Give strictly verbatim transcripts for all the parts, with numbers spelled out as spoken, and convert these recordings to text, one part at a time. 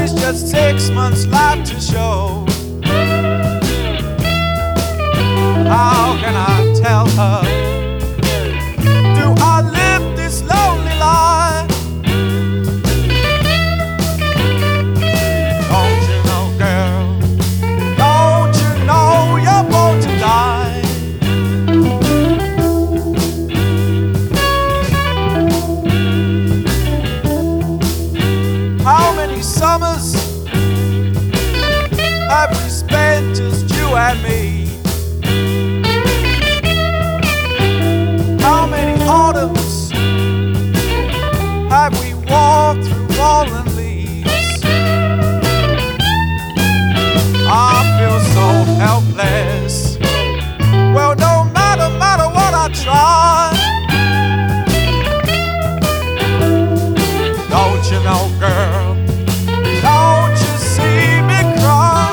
She's just six months life to show. How can I tell her? Do I live this lonely life? Don't you know, girl? Don't you know you're born to die? How many summers have we spent just you and me? How many autumns have we walked through fallen leaves? I feel so helpless. Well, no matter, matter what I try. Don't you know, girl? Don't you see me cry?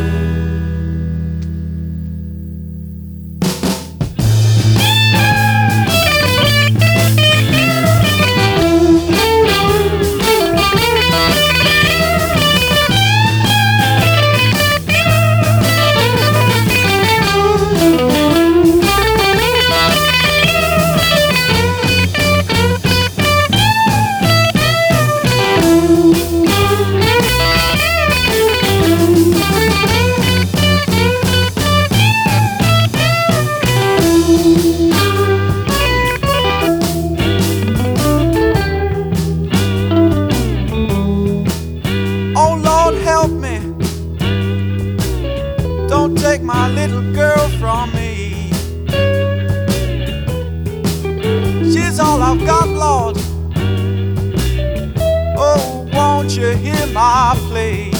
Oh Lord, help me. Don't take my little girl from me. She's all I've got, Lord. Oh, won't you hear my plea?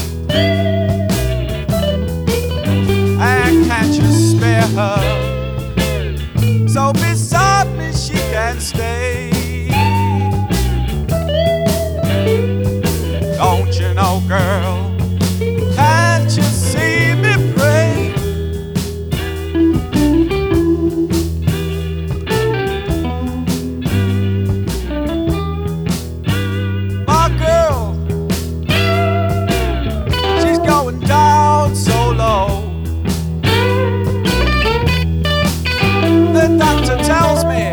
And can't you spare her? So beside me she can stay. Don't you know, girl? Can't you see me pray? My girl, she's going down so low. The doctor tells me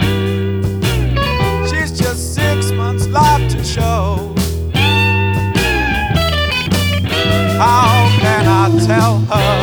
she's just six months life to show. How can I tell her?